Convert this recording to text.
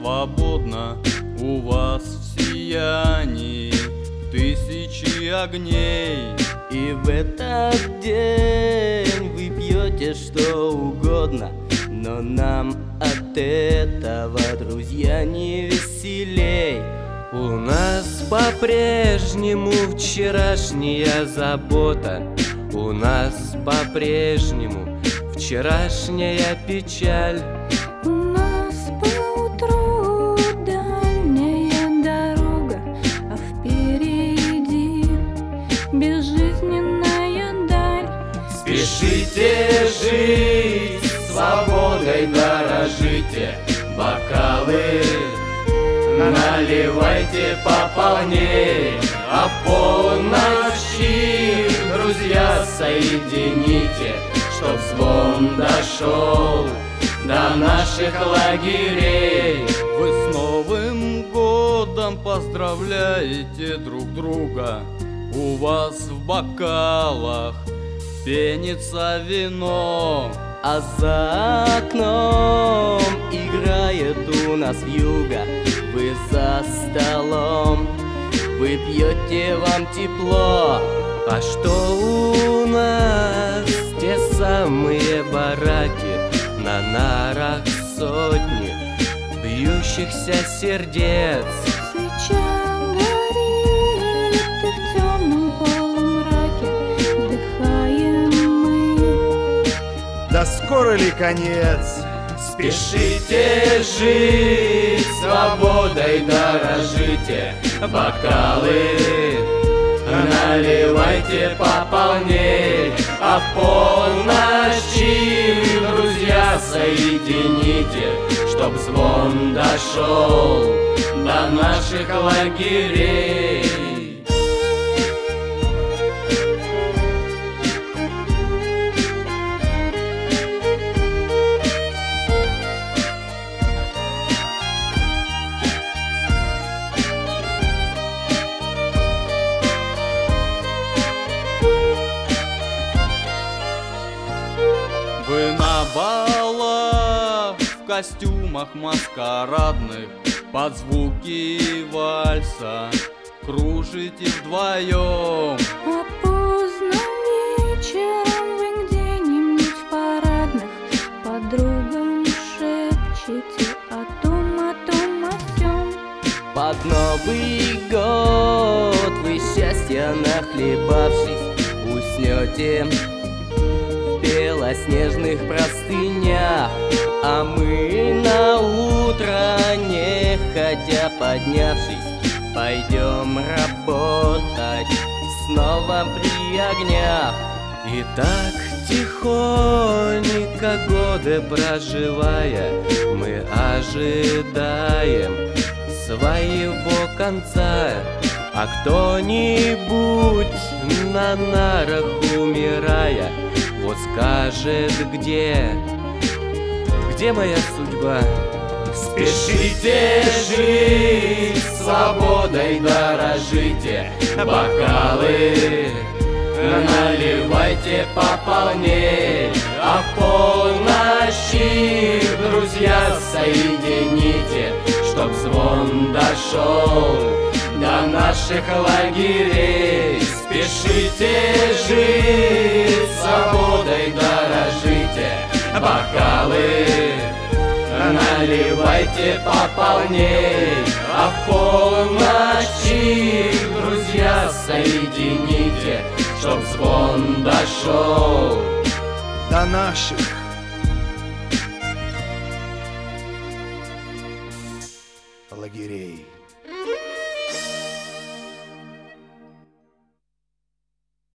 свободно, у вас в сиянии тысячи огней. И в этот день вы пьете что угодно, но нам от этого, друзья, не веселей. У нас по-прежнему вчерашняя забота, у нас по-прежнему вчерашняя печаль. У нас поутру дальняя дорога, а впереди безжизненная даль. Спешите жить, свободой дорожите, бокалы наливайте пополней, а в полночи, друзья, соедините, чтоб звон дошел до наших лагерей. Вы с Новым годом поздравляете друг друга, у вас в бокалах пенится вино, А за окном играет у нас вьюга. Вы за столом, вы пьете, вам тепло. А что у нас? Те самые бараки, на нарах сотни бьющихся сердец. Свеча горит, и в темном полумраке вдыхаем мы. Да скоро ли конец? Спешите жить, свободой дорожите, бокалы наливайте пополней, а в полночи, друзья, соедините, чтоб звон дошел до наших лагерей. Вы на балах в костюмах маскарадных под звуки вальса кружите вдвоем. А поздно вечером вы где-нибудь в парадных подругам шепчете о том, о сём. Под Новый год вы счастья нахлебавшись уснете в белоснежных простынях, а мы на утро, нехотя поднявшись, пойдем работать снова при огнях. И так тихонько годы проживая, мы ожидаем своего конца. А кто-нибудь на нарах умирая, вот скажет, где моя судьба? Спешите жить, свободой дорожите, бокалы наливайте пополней, а в полночи, друзья, соедините, чтоб звон дошел до наших лагерей. Спешите жить, свободой дорожите, бокалы наливайте пополней, а в полночи, друзья, соедините, чтоб звон дошел До наших лагерей.